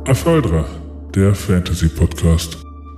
Aphaldra, der Fantasy-Podcast.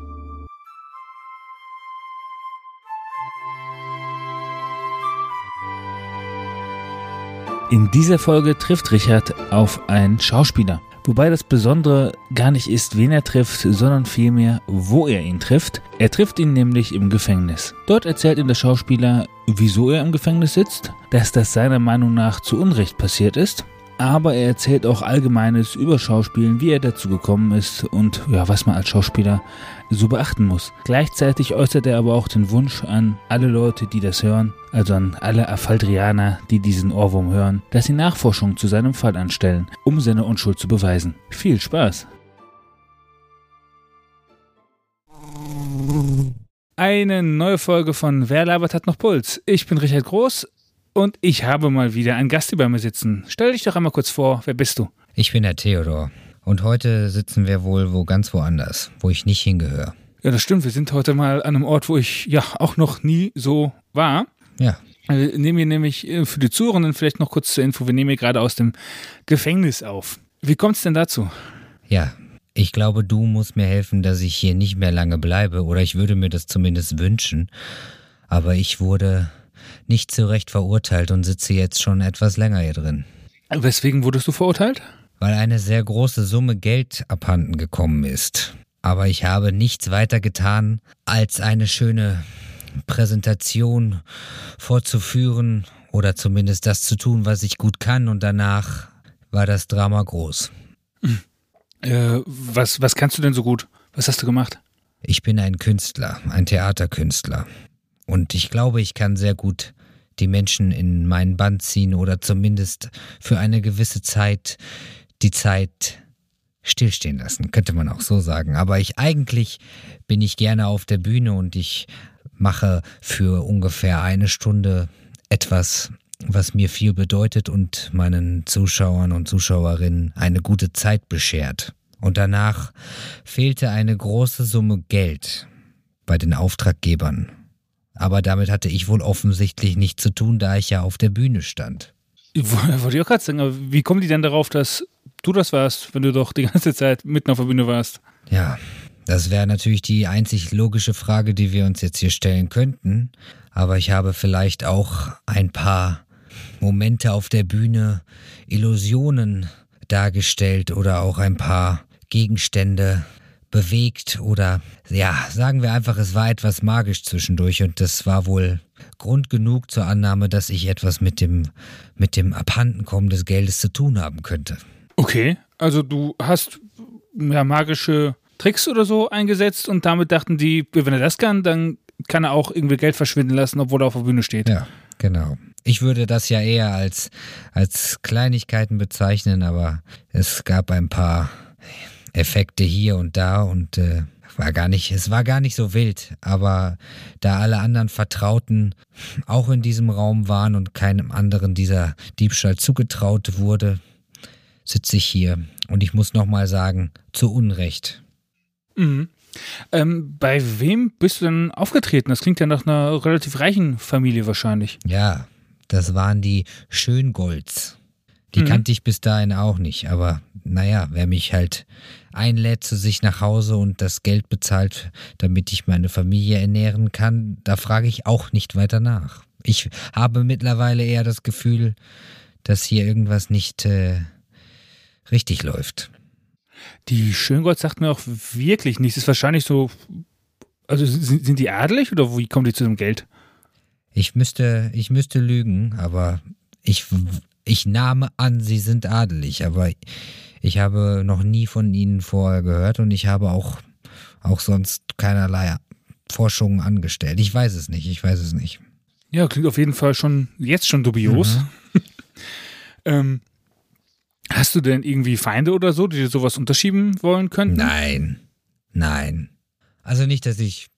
In dieser Folge trifft Richard auf einen Schauspieler. Wobei das Besondere gar nicht ist, wen er trifft, sondern vielmehr, wo er ihn trifft. Er trifft ihn nämlich im Gefängnis. Dort erzählt ihm der Schauspieler, wieso er im Gefängnis sitzt, dass das seiner Meinung nach zu Unrecht passiert ist. Aber er erzählt auch Allgemeines über Schauspielen, wie er dazu gekommen ist und ja, was man als Schauspieler so beachten muss. Gleichzeitig äußert er aber auch den Wunsch an alle Leute, die das hören, also an alle Aphaldrianer, die diesen Ohrwurm hören, dass sie Nachforschungen zu seinem Fall anstellen, um seine Unschuld zu beweisen. Viel Spaß! Eine neue Folge von Wer labert hat noch Puls? Ich bin Richard Groß. Und ich habe mal wieder einen Gast hier bei mir sitzen. Stell dich doch einmal kurz vor, wer bist du? Ich bin der Theodor. Und heute sitzen wir wohl ganz woanders, wo ich nicht hingehöre. Ja, das stimmt. Wir sind heute mal an einem Ort, wo ich ja auch noch nie so war. Ja. Wir nehmen hier nämlich für die Zuhörenden vielleicht noch kurz zur Info. Wir nehmen hier gerade aus dem Gefängnis auf. Wie kommt es denn dazu? Ja, ich glaube, du musst mir helfen, dass ich hier nicht mehr lange bleibe. Oder ich würde mir das zumindest wünschen. Aber ich wurde nicht zu Recht verurteilt und sitze jetzt schon etwas länger hier drin. Weswegen wurdest du verurteilt? Weil eine sehr große Summe Geld abhanden gekommen ist. Aber ich habe nichts weiter getan, als eine schöne Präsentation vorzuführen oder zumindest das zu tun, was ich gut kann. Und danach war das Drama groß. Was kannst du denn so gut? Was hast du gemacht? Ich bin ein Künstler, ein Theaterkünstler. Und ich glaube, ich kann sehr gut die Menschen in meinen Bann ziehen oder zumindest für eine gewisse Zeit die Zeit stillstehen lassen, könnte man auch so sagen. Aber eigentlich bin ich gerne auf der Bühne und ich mache für ungefähr eine Stunde etwas, was mir viel bedeutet und meinen Zuschauern und Zuschauerinnen eine gute Zeit beschert. Und danach fehlte eine große Summe Geld bei den Auftraggebern. Aber damit hatte ich wohl offensichtlich nichts zu tun, da ich ja auf der Bühne stand. Wollte ich auch gerade sagen, aber wie kommen die denn darauf, dass du das warst, wenn du doch die ganze Zeit mitten auf der Bühne warst? Ja, das wäre natürlich die einzig logische Frage, die wir uns jetzt hier stellen könnten. Aber ich habe vielleicht auch ein paar Momente auf der Bühne, Illusionen dargestellt oder auch ein paar Gegenstände bewegt oder, ja, sagen wir einfach, es war etwas magisch zwischendurch und das war wohl Grund genug zur Annahme, dass ich etwas mit dem Abhandenkommen des Geldes zu tun haben könnte. Okay, also du hast ja magische Tricks oder so eingesetzt und damit dachten die, wenn er das kann, dann kann er auch irgendwie Geld verschwinden lassen, obwohl er auf der Bühne steht. Ja, genau. Ich würde das ja eher als Kleinigkeiten bezeichnen, aber es gab ein paar Effekte hier und da und es war gar nicht so wild, aber da alle anderen Vertrauten auch in diesem Raum waren und keinem anderen dieser Diebstahl zugetraut wurde, sitze ich hier und ich muss nochmal sagen, zu Unrecht. Mhm. Bei wem bist du denn aufgetreten? Das klingt ja nach einer relativ reichen Familie wahrscheinlich. Ja, das waren die Schöngolds. Die kannte ich bis dahin auch nicht, aber naja, wer mich halt einlädt zu sich nach Hause und das Geld bezahlt, damit ich meine Familie ernähren kann, da frage ich auch nicht weiter nach. Ich habe mittlerweile eher das Gefühl, dass hier irgendwas nicht richtig läuft. Die Schöngolds sagt mir auch wirklich nichts. Ist wahrscheinlich so, also sind die adelig oder wie kommen die zu dem Geld? Ich müsste lügen, aber ich nahme an, sie sind adelig, aber ich habe noch nie von ihnen vorher gehört und ich habe auch sonst keinerlei Forschungen angestellt. Ich weiß es nicht. Ja, klingt auf jeden Fall jetzt schon dubios. Hast du denn irgendwie Feinde oder so, die dir sowas unterschieben wollen könnten? Nein. Also nicht, dass ich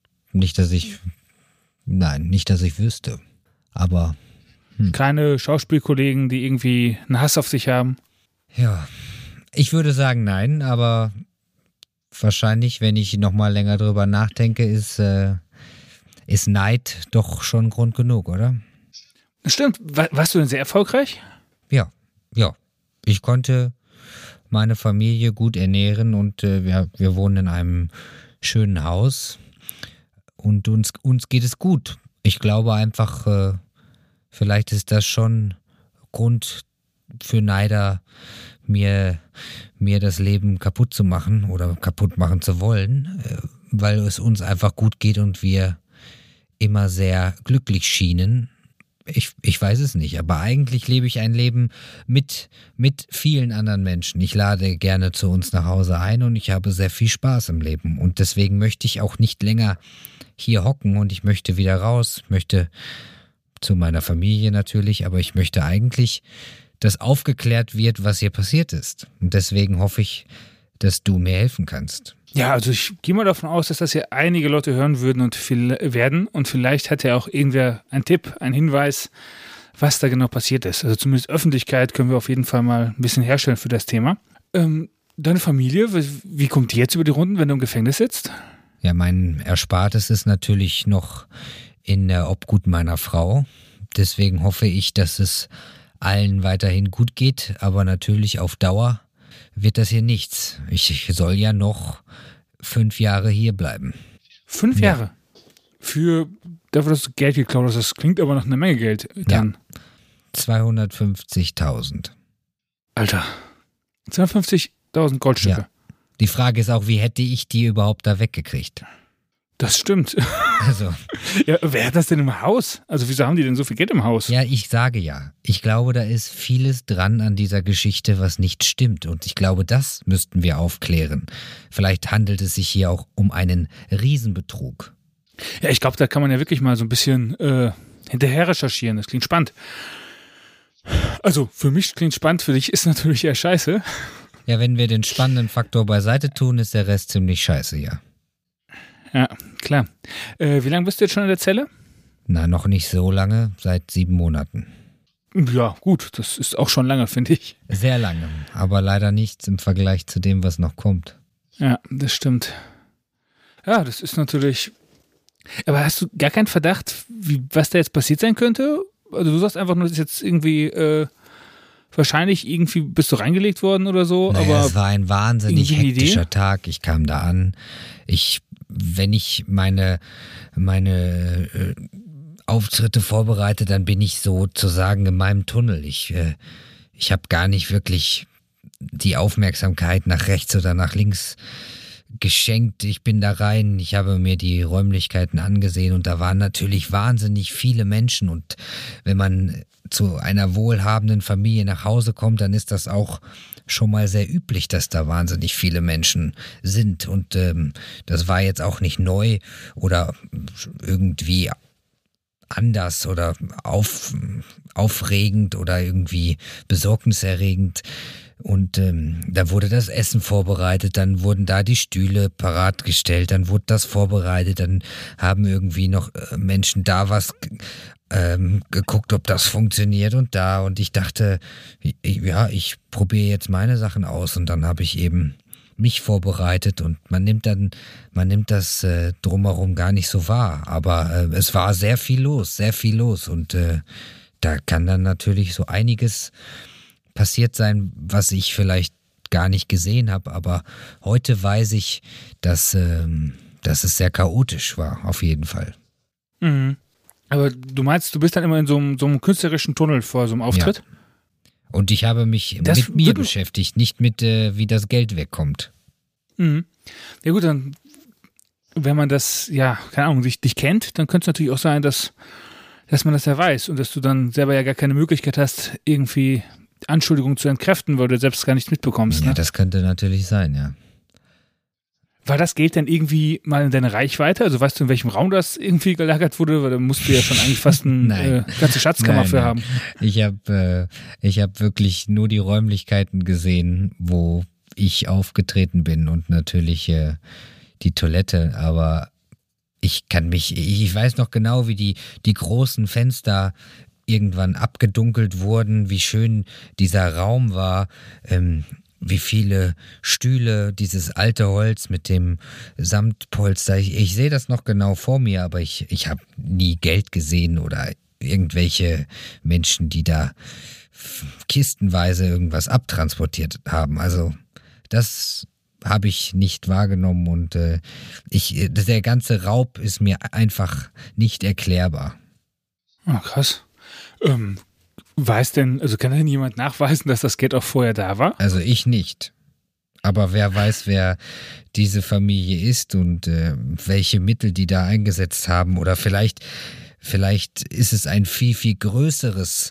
wüsste. Aber keine Schauspielkollegen, die irgendwie einen Hass auf sich haben? Ja, ich würde sagen nein, aber wahrscheinlich, wenn ich nochmal länger drüber nachdenke, ist Neid doch schon Grund genug, oder? Stimmt. Warst du denn sehr erfolgreich? Ja. Ich konnte meine Familie gut ernähren und wir wohnen in einem schönen Haus und uns geht es gut. Ich glaube einfach, vielleicht ist das schon Grund für Neider, mir das Leben kaputt zu machen oder kaputt machen zu wollen, weil es uns einfach gut geht und wir immer sehr glücklich schienen. Ich weiß es nicht, aber eigentlich lebe ich ein Leben mit vielen anderen Menschen. Ich lade gerne zu uns nach Hause ein und ich habe sehr viel Spaß im Leben. Und deswegen möchte ich auch nicht länger hier hocken und ich möchte wieder raus, möchte zu meiner Familie natürlich, aber ich möchte eigentlich, dass aufgeklärt wird, was hier passiert ist. Und deswegen hoffe ich, dass du mir helfen kannst. Ja, also ich gehe mal davon aus, dass das hier einige Leute hören würden und vielleicht hat ja auch irgendwer einen Tipp, einen Hinweis, was da genau passiert ist. Also zumindest Öffentlichkeit können wir auf jeden Fall mal ein bisschen herstellen für das Thema. Deine Familie, wie kommt die jetzt über die Runden, wenn du im Gefängnis sitzt? Ja, mein Erspartes ist natürlich noch in der Obhut meiner Frau. Deswegen hoffe ich, dass es allen weiterhin gut geht, aber natürlich auf Dauer wird das hier nichts. Ich soll ja noch 5 Jahre hier bleiben. 5 Jahre? Dafür, dass du Geld geklaut hast, das klingt aber nach einer Menge Geld dann. Ja, 250.000. Alter, 250.000 Goldstücke. Ja. Die Frage ist auch, wie hätte ich die überhaupt da weggekriegt? Das stimmt. Also. Ja, wer hat das denn im Haus? Also wieso haben die denn so viel Geld im Haus? Ja, ich sage ja. Ich glaube, da ist vieles dran an dieser Geschichte, was nicht stimmt. Und ich glaube, das müssten wir aufklären. Vielleicht handelt es sich hier auch um einen Riesenbetrug. Ja, ich glaube, da kann man ja wirklich mal so ein bisschen hinterher recherchieren. Das klingt spannend. Also, für mich klingt spannend, für dich ist natürlich eher scheiße. Ja, wenn wir den spannenden Faktor beiseite tun, ist der Rest ziemlich scheiße, ja. Ja, klar. Wie lange bist du jetzt schon in der Zelle? Na, noch nicht so lange, seit 7 Monaten. Ja, gut, das ist auch schon lange, finde ich. Sehr lange, aber leider nichts im Vergleich zu dem, was noch kommt. Ja, das stimmt. Ja, das ist natürlich... Aber hast du gar keinen Verdacht, was da jetzt passiert sein könnte? Also du sagst einfach nur, das ist jetzt irgendwie... wahrscheinlich irgendwie bist du reingelegt worden oder so. Naja, aber es war ein wahnsinnig hektischer Tag. Ich kam da an. Wenn ich meine Auftritte vorbereite, dann bin ich sozusagen in meinem Tunnel. Ich habe gar nicht wirklich die Aufmerksamkeit nach rechts oder nach links geschenkt. Ich bin da rein, ich habe mir die Räumlichkeiten angesehen und da waren natürlich wahnsinnig viele Menschen und wenn man zu einer wohlhabenden Familie nach Hause kommt, dann ist das auch schon mal sehr üblich, dass da wahnsinnig viele Menschen sind und das war jetzt auch nicht neu oder irgendwie anders oder aufregend oder irgendwie besorgniserregend. Und da wurde das Essen vorbereitet, dann wurden da die Stühle parat gestellt, dann wurde das vorbereitet, dann haben irgendwie noch Menschen da was geguckt, ob das funktioniert und ich dachte, ich probiere jetzt meine Sachen aus und dann habe ich eben mich vorbereitet und man nimmt das drumherum gar nicht so wahr, aber es war sehr viel los und da kann dann natürlich so einiges passiert sein, was ich vielleicht gar nicht gesehen habe, aber heute weiß ich, dass es sehr chaotisch war, auf jeden Fall. Mhm. Aber du meinst, du bist dann immer in so einem künstlerischen Tunnel vor so einem Auftritt? Ja. Und ich habe mich mit mir beschäftigt, nicht mit, wie das Geld wegkommt. Mhm. Ja gut, dann, wenn man das, ja, keine Ahnung, dich kennt, dann könnte es natürlich auch sein, dass man das ja weiß und dass du dann selber ja gar keine Möglichkeit hast, irgendwie Anschuldigungen zu entkräften, weil du selbst gar nichts mitbekommst. Ja, ne? Das könnte natürlich sein, ja. War das Geld denn irgendwie mal in deine Reichweite? Also weißt du, in welchem Raum das irgendwie gelagert wurde? Weil da musst du ja schon eigentlich fast eine ganze Schatzkammer für haben. Ich habe wirklich nur die Räumlichkeiten gesehen, wo ich aufgetreten bin und natürlich die Toilette, aber ich weiß noch genau, wie die großen Fenster irgendwann abgedunkelt wurden, wie schön dieser Raum war, wie viele Stühle, dieses alte Holz mit dem Samtpolster. Ich sehe das noch genau vor mir, aber ich habe nie Geld gesehen oder irgendwelche Menschen, die da kistenweise irgendwas abtransportiert haben. Also Das habe ich nicht wahrgenommen und der ganze Raub ist mir einfach nicht erklärbar. Oh, krass. Kann denn jemand nachweisen, dass das Geld auch vorher da war? Also ich nicht. Aber wer weiß, wer diese Familie ist und welche Mittel die da eingesetzt haben. Oder vielleicht ist es ein viel, viel größeres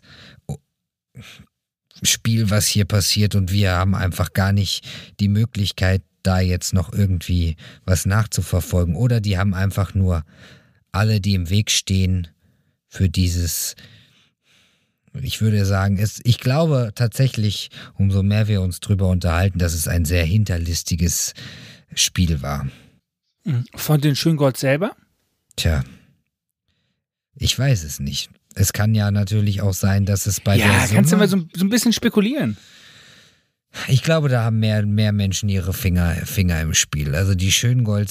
Spiel, was hier passiert und wir haben einfach gar nicht die Möglichkeit, da jetzt noch irgendwie was nachzuverfolgen. Oder die haben einfach nur alle, die im Weg stehen für dieses, ich würde sagen, ich glaube tatsächlich, umso mehr wir uns drüber unterhalten, dass es ein sehr hinterlistiges Spiel war. Von den Schöngold selber? Tja, ich weiß es nicht. Es kann ja natürlich auch sein, dass es bei der Summe... Ja, kannst du mal so ein bisschen spekulieren? Ich glaube, da haben mehr Menschen ihre Finger im Spiel. Also die Schöngold,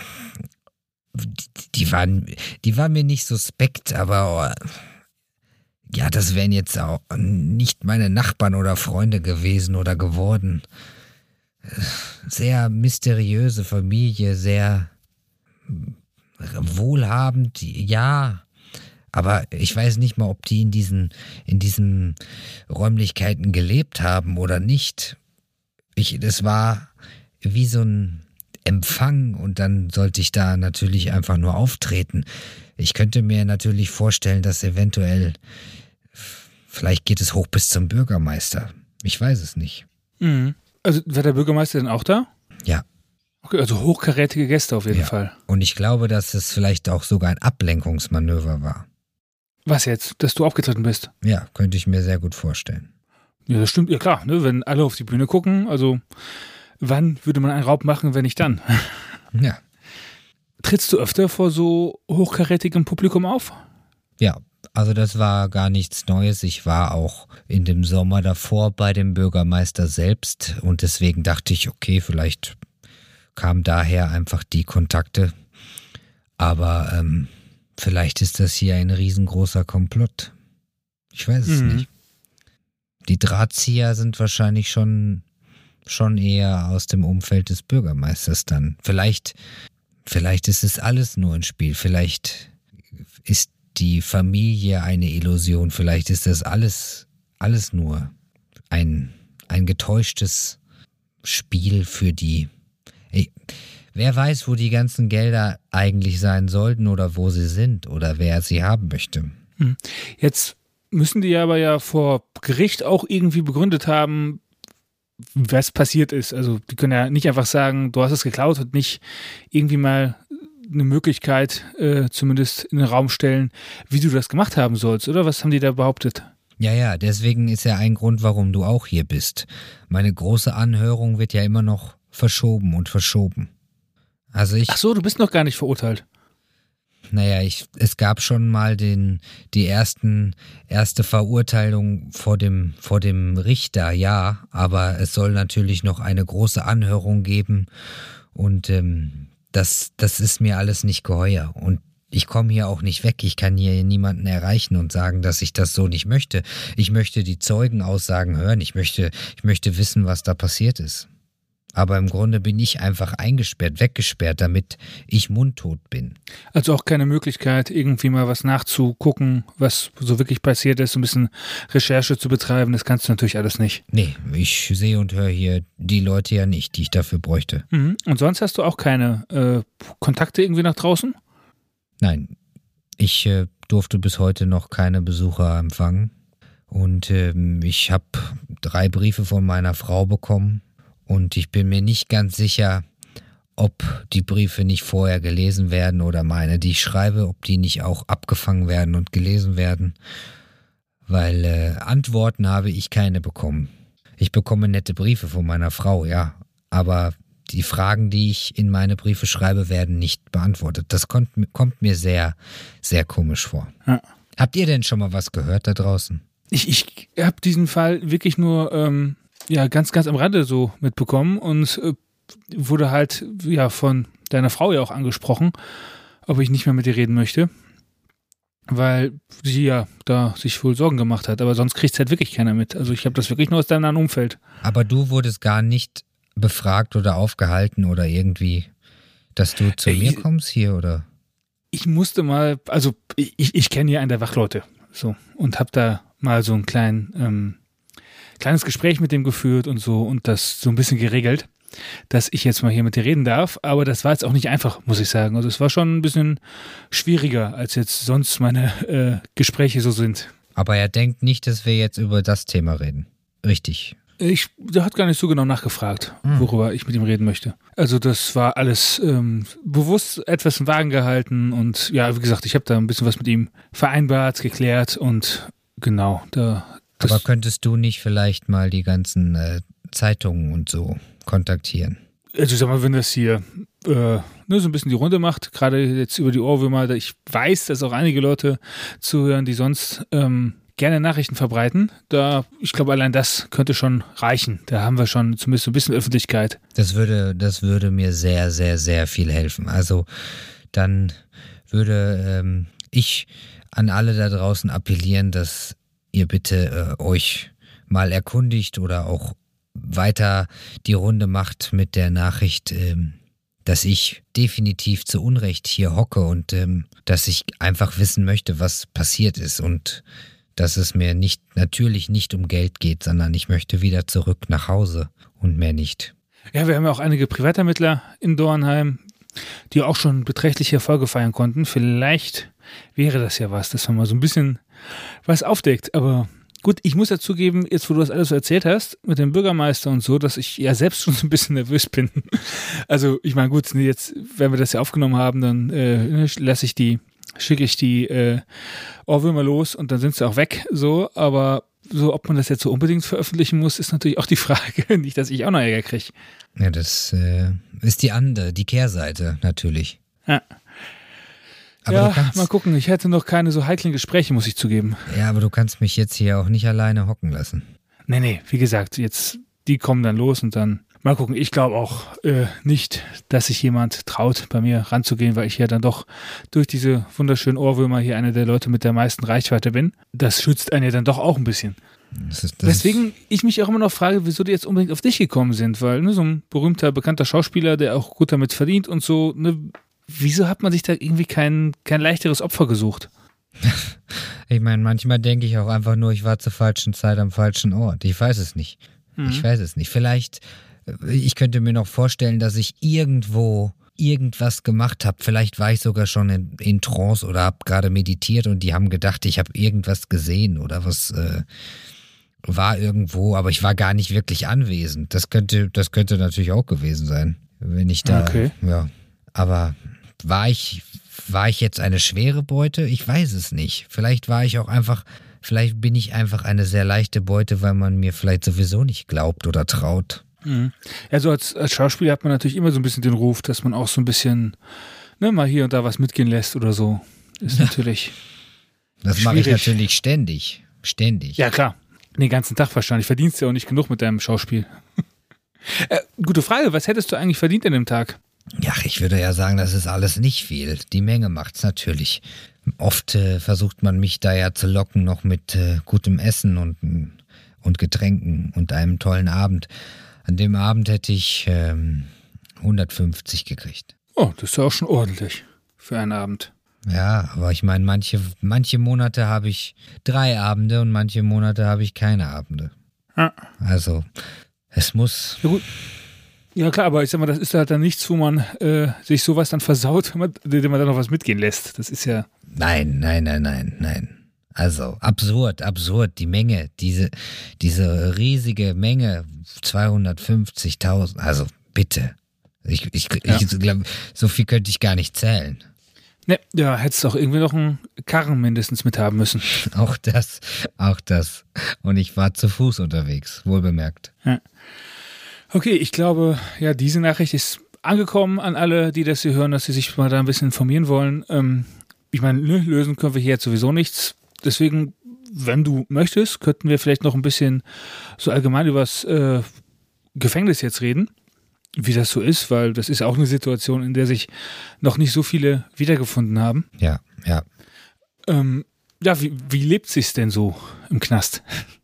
die waren mir nicht suspekt, aber ja, das wären jetzt auch nicht meine Nachbarn oder Freunde gewesen oder geworden. Sehr mysteriöse Familie, sehr wohlhabend, ja. Aber ich weiß nicht mal, ob die in diesen Räumlichkeiten gelebt haben oder nicht. Das war wie so ein Empfang und dann sollte ich da natürlich einfach nur auftreten. Ich könnte mir natürlich vorstellen, dass eventuell, vielleicht geht es hoch bis zum Bürgermeister. Ich weiß es nicht. Mhm. Also war der Bürgermeister denn auch da? Ja. Okay, also hochkarätige Gäste auf jeden Fall. Und ich glaube, dass es vielleicht auch sogar ein Ablenkungsmanöver war. Was jetzt? Dass du aufgetreten bist? Ja, könnte ich mir sehr gut vorstellen. Ja, das stimmt. Ja klar, ne? Wenn alle auf die Bühne gucken, also wann würde man einen Raub machen, wenn nicht dann? Ja. Trittst du öfter vor so hochkarätigem Publikum auf? Ja, also das war gar nichts Neues. Ich war auch in dem Sommer davor bei dem Bürgermeister selbst und deswegen dachte ich, okay, vielleicht kamen daher einfach die Kontakte. Aber vielleicht ist das hier ein riesengroßer Komplott. Ich weiß es nicht. Die Drahtzieher sind wahrscheinlich schon eher aus dem Umfeld des Bürgermeisters dann. Vielleicht ist es alles nur ein Spiel. Vielleicht ist die Familie eine Illusion. Vielleicht ist das alles nur ein getäuschtes Spiel für die... Wer weiß, wo die ganzen Gelder eigentlich sein sollten oder wo sie sind oder wer sie haben möchte. Jetzt müssen die aber ja vor Gericht auch irgendwie begründet haben, was passiert ist. Also die können ja nicht einfach sagen, du hast es geklaut und nicht irgendwie mal eine Möglichkeit zumindest in den Raum stellen, wie du das gemacht haben sollst, oder? Was haben die da behauptet? Ja, deswegen ist ja ein Grund, warum du auch hier bist. Meine große Anhörung wird ja immer noch verschoben. Also Ach so, du bist noch gar nicht verurteilt. Naja, es gab schon mal die erste Verurteilung vor dem Richter, ja, aber es soll natürlich noch eine große Anhörung geben und das ist mir alles nicht geheuer und ich komme hier auch nicht weg, ich kann hier niemanden erreichen und sagen, dass ich das so nicht möchte. Ich möchte die Zeugenaussagen hören, ich möchte wissen, was da passiert ist. Aber im Grunde bin ich einfach weggesperrt, damit ich mundtot bin. Also auch keine Möglichkeit, irgendwie mal was nachzugucken, was so wirklich passiert ist, ein bisschen Recherche zu betreiben, das kannst du natürlich alles nicht. Nee, ich sehe und höre hier die Leute ja nicht, die ich dafür bräuchte. Und sonst hast du auch keine Kontakte irgendwie nach draußen? Nein, ich durfte bis heute noch keine Besucher empfangen. Und ich habe 3 Briefe von meiner Frau bekommen. Und ich bin mir nicht ganz sicher, ob die Briefe nicht vorher gelesen werden oder meine, die ich schreibe, ob die nicht auch abgefangen werden und gelesen werden. Weil Antworten habe ich keine bekommen. Ich bekomme nette Briefe von meiner Frau, ja. Aber die Fragen, die ich in meine Briefe schreibe, werden nicht beantwortet. Das kommt mir sehr, sehr komisch vor. Ja. Habt ihr denn schon mal was gehört da draußen? Ich habe diesen Fall wirklich nur... ganz, ganz am Rande so mitbekommen und wurde halt von deiner Frau ja auch angesprochen, ob ich nicht mehr mit ihr reden möchte, weil sie ja da sich wohl Sorgen gemacht hat, aber sonst kriegt es halt wirklich keiner mit. Also ich habe das wirklich nur aus deinem nahen Umfeld. Aber du wurdest gar nicht befragt oder aufgehalten oder irgendwie, dass du zu mir kommst hier, oder? Ich musste mal, also ich kenne ja einen der Wachleute so und habe da mal so ein kleines Gespräch mit dem geführt und so und das so ein bisschen geregelt, dass ich jetzt mal hier mit dir reden darf, aber das war jetzt auch nicht einfach, muss ich sagen. Also es war schon ein bisschen schwieriger, als jetzt sonst meine Gespräche so sind. Aber er denkt nicht, dass wir jetzt über das Thema reden. Richtig. Der hat gar nicht so genau nachgefragt, worüber ich mit ihm reden möchte. Also das war alles bewusst etwas im Wagen gehalten und ja, wie gesagt, ich habe da ein bisschen was mit ihm vereinbart, geklärt und genau. Aber könntest du nicht vielleicht mal die ganzen Zeitungen und so kontaktieren? Also ich sag mal, wenn das hier so ein bisschen die Runde macht, gerade jetzt über die Ohrwürmer, ich weiß, dass auch einige Leute zuhören, die sonst gerne Nachrichten verbreiten. Ich glaube, allein das könnte schon reichen. Da haben wir schon zumindest so ein bisschen Öffentlichkeit. Das würde mir sehr, sehr, sehr viel helfen. Also dann würde ich an alle da draußen appellieren, dass ihr bitte euch mal erkundigt oder auch weiter die Runde macht mit der Nachricht, dass ich definitiv zu Unrecht hier hocke und dass ich einfach wissen möchte, was passiert ist und dass es mir natürlich nicht um Geld geht, sondern ich möchte wieder zurück nach Hause und mehr nicht. Ja, wir haben ja auch einige Privatermittler in Dornheim, die auch schon beträchtliche Erfolge feiern konnten. Vielleicht wäre das ja was, dass man mal so ein bisschen was aufdeckt. Aber gut, ich muss ja zugeben, jetzt wo du das alles so erzählt hast, mit dem Bürgermeister und so, dass ich ja selbst schon so ein bisschen nervös bin. Also ich meine, gut, jetzt, wenn wir das ja aufgenommen haben, dann schicke ich die Ohrwürmer los und dann sind sie auch weg, so, aber so, ob man das jetzt so unbedingt veröffentlichen muss, ist natürlich auch die Frage, nicht, dass ich auch noch Ärger kriege. Ja, das ist die Kehrseite natürlich. Ja. Aber ja, mal gucken, ich hätte noch keine so heiklen Gespräche, muss ich zugeben. Ja, aber du kannst mich jetzt hier auch nicht alleine hocken lassen. Nee, wie gesagt, jetzt, die kommen dann los und dann mal gucken. Ich glaube auch nicht, dass sich jemand traut, bei mir ranzugehen, weil ich ja dann doch durch diese wunderschönen Ohrwürmer hier einer der Leute mit der meisten Reichweite bin. Das schützt einen ja dann doch auch ein bisschen. Deswegen ich mich auch immer noch frage, wieso die jetzt unbedingt auf dich gekommen sind, weil so ein berühmter, bekannter Schauspieler, der auch gut damit verdient und so, wieso hat man sich da irgendwie kein leichteres Opfer gesucht? Ich meine, manchmal denke ich auch einfach nur, ich war zur falschen Zeit am falschen Ort. Ich weiß es nicht. Vielleicht, ich könnte mir noch vorstellen, dass ich irgendwo irgendwas gemacht habe. Vielleicht war ich sogar schon in Trance oder habe gerade meditiert und die haben gedacht, ich habe irgendwas gesehen oder was war irgendwo, aber ich war gar nicht wirklich anwesend. Das könnte natürlich auch gewesen sein, wenn ich da, ja. Aber war ich jetzt eine schwere Beute? Ich weiß es nicht. Vielleicht bin ich einfach eine sehr leichte Beute, weil man mir vielleicht sowieso nicht glaubt oder traut. Ja, so als Schauspieler hat man natürlich immer so ein bisschen den Ruf, dass man auch so ein bisschen mal hier und da was mitgehen lässt oder so. Ist natürlich das mache ich natürlich ständig. Ja, klar. Den ganzen Tag wahrscheinlich. Verdienst du ja auch nicht genug mit deinem Schauspiel. Gute Frage, was hättest du eigentlich verdient an dem Tag? Ja, ich würde ja sagen, das ist alles nicht viel. Die Menge macht's natürlich. Oft versucht man mich da ja zu locken, noch mit gutem Essen und Getränken und einem tollen Abend. An dem Abend hätte ich 150 gekriegt. Oh, das ist ja auch schon ordentlich für einen Abend. Ja, aber ich meine, manche Monate habe ich 3 Abende und manche Monate habe ich keine Abende. Ja. Also, es muss... Ja, gut. Ja klar, aber ich sag mal, das ist halt dann nichts, wo man sich sowas dann versaut, wenn man dann noch was mitgehen lässt. Das ist ja... Nein. Also absurd, die Menge, diese riesige Menge, 250.000, also bitte. Ich glaube, so viel könnte ich gar nicht zählen. Ne, ja, hättest auch irgendwie noch einen Karren mindestens mithaben müssen. Auch das. Und ich war zu Fuß unterwegs, wohlbemerkt. Ja. Okay, ich glaube, ja, diese Nachricht ist angekommen an alle, die das hier hören, dass sie sich mal da ein bisschen informieren wollen. Ich meine, lösen können wir hier jetzt sowieso nichts. Deswegen, wenn du möchtest, könnten wir vielleicht noch ein bisschen so allgemein über das Gefängnis jetzt reden, wie das so ist, weil das ist auch eine Situation, in der sich noch nicht so viele wiedergefunden haben. Ja. Ja, wie lebt sich's denn so im Knast?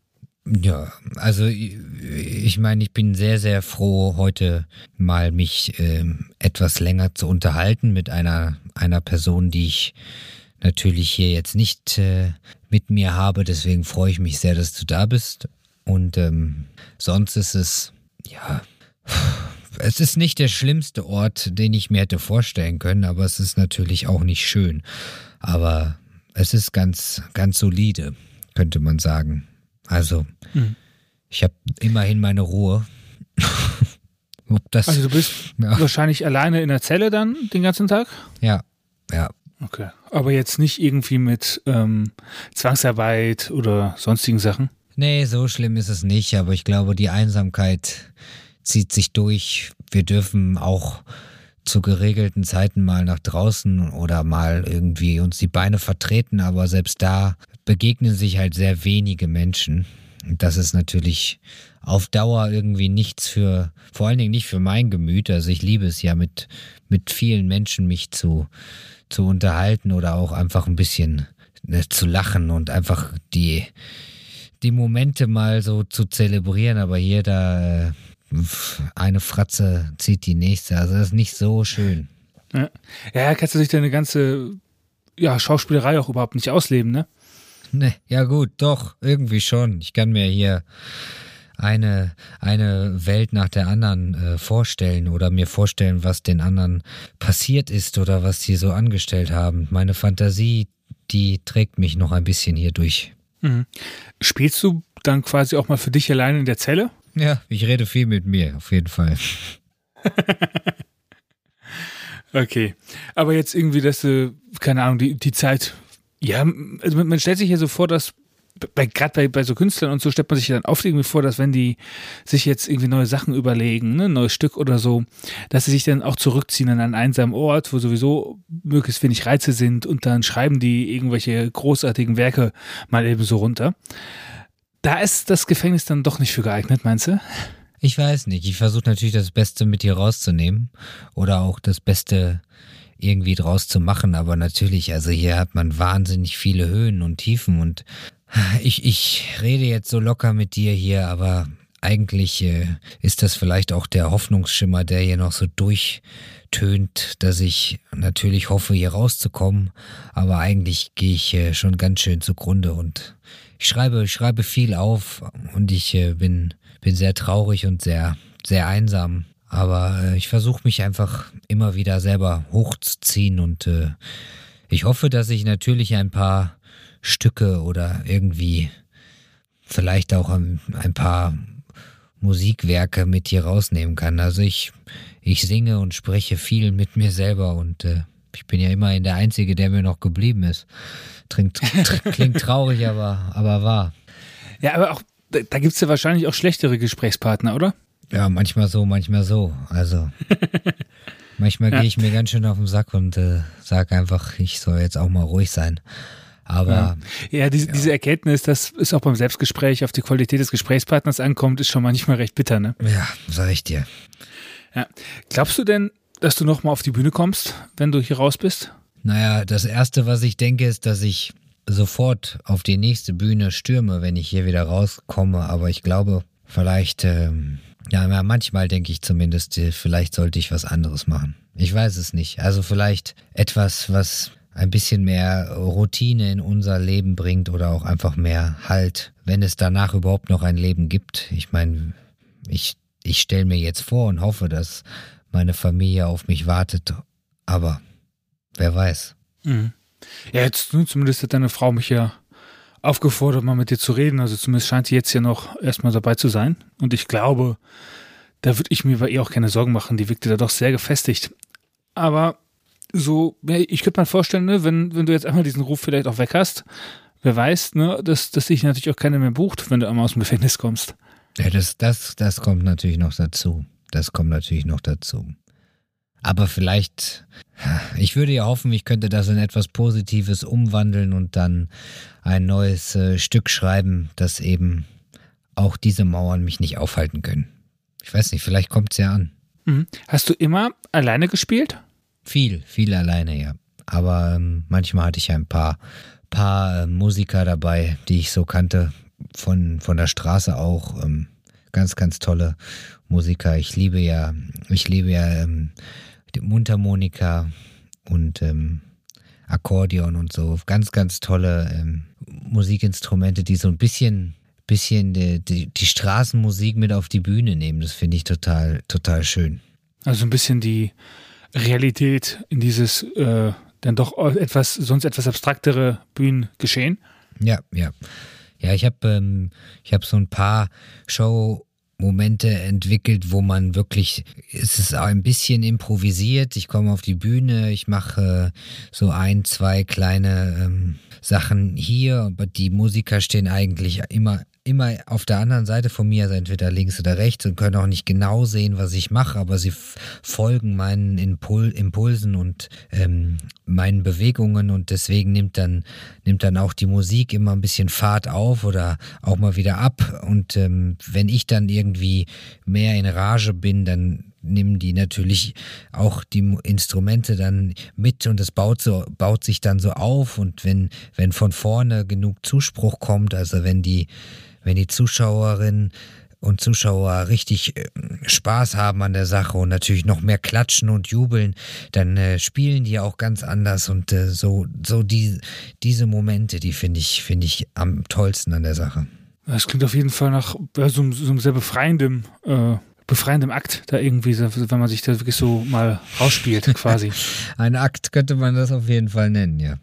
Ja, also ich meine, ich bin sehr, sehr froh, heute mal mich etwas länger zu unterhalten mit einer Person, die ich natürlich hier jetzt nicht mit mir habe. Deswegen freue ich mich sehr, dass du da bist. Und sonst ist es, ja, es ist nicht der schlimmste Ort, den ich mir hätte vorstellen können, aber es ist natürlich auch nicht schön. Aber es ist ganz, ganz solide, könnte man sagen. Also, ich habe immerhin meine Ruhe. Also du bist wahrscheinlich alleine in der Zelle dann den ganzen Tag? Ja. Okay. Aber jetzt nicht irgendwie mit Zwangsarbeit oder sonstigen Sachen? Nee, so schlimm ist es nicht, aber ich glaube, die Einsamkeit zieht sich durch. Wir dürfen auch zu geregelten Zeiten mal nach draußen oder mal irgendwie uns die Beine vertreten, aber selbst da begegnen sich halt sehr wenige Menschen. Und das ist natürlich auf Dauer irgendwie nichts vor allen Dingen nicht für mein Gemüt. Also ich liebe es ja mit vielen Menschen mich zu unterhalten oder auch einfach ein bisschen zu lachen und einfach die Momente mal so zu zelebrieren, aber hier da eine Fratze zieht die nächste, also das ist nicht so schön. Ja, kannst du sich deine ganze Schauspielerei auch überhaupt nicht ausleben, ne? Ne, ja gut, doch, irgendwie schon. Ich kann mir hier eine Welt nach der anderen vorstellen oder mir vorstellen, was den anderen passiert ist oder was sie so angestellt haben. Meine Fantasie, die trägt mich noch ein bisschen hier durch. Mhm. Spielst du dann quasi auch mal für dich alleine in der Zelle? Ja, ich rede viel mit mir, auf jeden Fall. Okay, aber jetzt irgendwie, dass du, keine Ahnung, die Zeit, ja, also man stellt sich ja so vor, dass gerade bei so Künstlern und so stellt man sich ja dann oft irgendwie vor, dass wenn die sich jetzt irgendwie neue Sachen überlegen, ne, ein neues Stück oder so, dass sie sich dann auch zurückziehen an einen einsamen Ort, wo sowieso möglichst wenig Reize sind und dann schreiben die irgendwelche großartigen Werke mal eben so runter. Da ist das Gefängnis dann doch nicht für geeignet, meinst du? Ich weiß nicht. Ich versuche natürlich das Beste mit hier rauszunehmen oder auch das Beste irgendwie draus zu machen. Aber natürlich, also hier hat man wahnsinnig viele Höhen und Tiefen und ich rede jetzt so locker mit dir hier, aber eigentlich ist das vielleicht auch der Hoffnungsschimmer, der hier noch so durchtönt, dass ich natürlich hoffe, hier rauszukommen. Aber eigentlich gehe ich schon ganz schön zugrunde und ich schreibe viel auf und ich bin sehr traurig und sehr, sehr einsam. Aber ich versuche mich einfach immer wieder selber hochzuziehen und ich hoffe, dass ich natürlich ein paar Stücke oder irgendwie vielleicht auch ein paar Musikwerke mit hier rausnehmen kann. Also ich singe und spreche viel mit mir selber und ich bin ja immerhin der Einzige, der mir noch geblieben ist. Klingt traurig, aber wahr. Ja, aber auch, da gibt es ja wahrscheinlich auch schlechtere Gesprächspartner, oder? Ja, manchmal so, manchmal so. Also manchmal gehe ich mir ganz schön auf den Sack und sage einfach, ich soll jetzt auch mal ruhig sein. Aber diese Erkenntnis, dass es auch beim Selbstgespräch auf die Qualität des Gesprächspartners ankommt, ist schon manchmal recht bitter, ne? Ja, sag ich dir. Ja. Glaubst du denn, dass du nochmal auf die Bühne kommst, wenn du hier raus bist? Naja, das Erste, was ich denke, ist, dass ich sofort auf die nächste Bühne stürme, wenn ich hier wieder rauskomme. Aber ich glaube, vielleicht, manchmal denke ich zumindest, vielleicht sollte ich was anderes machen. Ich weiß es nicht. Also vielleicht etwas, was ein bisschen mehr Routine in unser Leben bringt oder auch einfach mehr Halt, wenn es danach überhaupt noch ein Leben gibt. Ich meine, ich stelle mir jetzt vor und hoffe, dass meine Familie auf mich wartet, aber wer weiß. Mhm. Ja, jetzt zumindest hat deine Frau mich ja aufgefordert, mal mit dir zu reden, also zumindest scheint sie jetzt ja noch erstmal dabei zu sein und ich glaube, da würde ich mir bei ihr auch keine Sorgen machen, die wirkte da doch sehr gefestigt. Aber so, ja, ich könnte mir vorstellen, ne, wenn du jetzt einmal diesen Ruf vielleicht auch weg hast, wer weiß, ne, dass dich natürlich auch keiner mehr bucht, wenn du einmal aus dem Gefängnis kommst. Ja, das kommt natürlich noch dazu. Aber vielleicht, ich würde ja hoffen, ich könnte das in etwas Positives umwandeln und dann ein neues Stück schreiben, dass eben auch diese Mauern mich nicht aufhalten können. Ich weiß nicht, vielleicht kommt es ja an. Mhm. Hast du immer alleine gespielt? Viel alleine, ja. Aber manchmal hatte ich ein paar Musiker dabei, die ich so kannte. von der Straße auch. Ganz, ganz tolle Musiker. Ich liebe ja die Mundharmonika und Akkordeon und so. Ganz, ganz tolle Musikinstrumente, die so ein bisschen die Straßenmusik mit auf die Bühne nehmen. Das finde ich total, total schön. Also ein bisschen die Realität in dieses dann doch sonst etwas abstraktere Bühnengeschehen. Ja. Ja, ich hab so ein paar Show-Momente entwickelt, wo man wirklich, es ist auch ein bisschen improvisiert. Ich komme auf die Bühne, ich mache so 1, 2 kleine Sachen hier, aber die Musiker stehen eigentlich immer auf der anderen Seite von mir, also entweder links oder rechts, und können auch nicht genau sehen, was ich mache, aber sie folgen meinen Impulsen und meinen Bewegungen, und deswegen nimmt dann auch die Musik immer ein bisschen Fahrt auf oder auch mal wieder ab, und wenn ich dann irgendwie mehr in Rage bin, dann nehmen die natürlich auch die Instrumente dann mit, und es baut sich dann so auf, und wenn von vorne genug Zuspruch kommt, also wenn die Zuschauerinnen und Zuschauer richtig Spaß haben an der Sache und natürlich noch mehr klatschen und jubeln, dann spielen die auch ganz anders, und diese Momente, die finde ich am tollsten an der Sache. Das klingt auf jeden Fall nach so einem sehr befreiendem Akt, da irgendwie, wenn man sich da wirklich so mal rausspielt, quasi. Ein Akt könnte man das auf jeden Fall nennen, ja.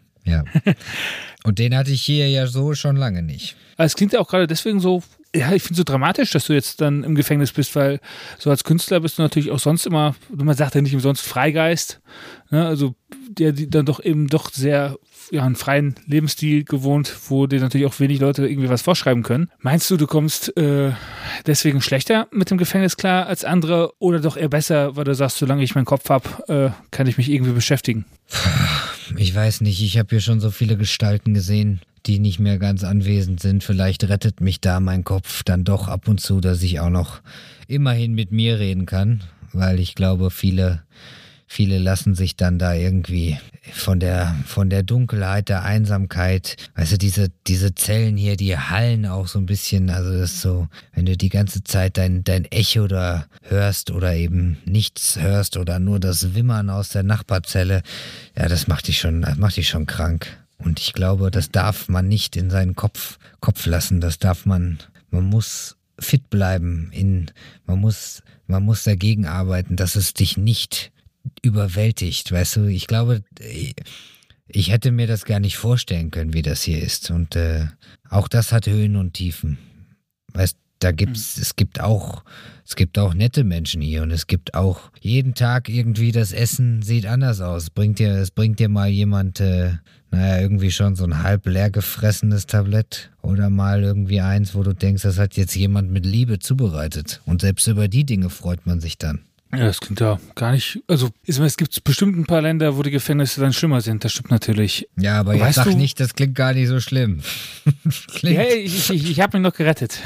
Und den hatte ich hier ja so schon lange nicht. Es klingt ja auch gerade deswegen so, ja, ich finde es so dramatisch, dass du jetzt dann im Gefängnis bist, weil so als Künstler bist du natürlich auch sonst immer, man sagt ja nicht umsonst Freigeist, ne? Also der dann doch sehr einen freien Lebensstil gewohnt, wo dir natürlich auch wenig Leute irgendwie was vorschreiben können. Meinst du kommst deswegen schlechter mit dem Gefängnis klar als andere, oder doch eher besser, weil du sagst, solange ich meinen Kopf habe, kann ich mich irgendwie beschäftigen? Ich weiß nicht, ich habe hier schon so viele Gestalten gesehen, die nicht mehr ganz anwesend sind. Vielleicht rettet mich da mein Kopf dann doch ab und zu, dass ich auch noch immerhin mit mir reden kann, weil ich glaube, viele lassen sich dann da irgendwie von der Dunkelheit, der Einsamkeit, weißt du, diese Zellen hier, die hallen auch so ein bisschen, also das ist so, wenn du die ganze Zeit dein Echo da hörst oder eben nichts hörst oder nur das Wimmern aus der Nachbarzelle, ja, das macht dich schon krank. Und ich glaube, das darf man nicht in seinen Kopf lassen, man muss fit bleiben, man muss dagegen arbeiten, dass es dich nicht überwältigt, weißt du, ich glaube, ich hätte mir das gar nicht vorstellen können, wie das hier ist, und auch das hat Höhen und Tiefen, weißt, es gibt auch nette Menschen hier, und es gibt auch jeden Tag irgendwie, das Essen sieht anders aus, es bringt dir mal jemand, irgendwie schon so ein halb leer gefressenes Tablett oder mal irgendwie eins, wo du denkst, das hat jetzt jemand mit Liebe zubereitet, und selbst über die Dinge freut man sich dann. Ja, das klingt ja gar nicht, also es gibt bestimmt ein paar Länder, wo die Gefängnisse dann schlimmer sind, das stimmt natürlich. Ja, aber jetzt sag nicht, das klingt gar nicht so schlimm. Ja, ich habe mich noch gerettet.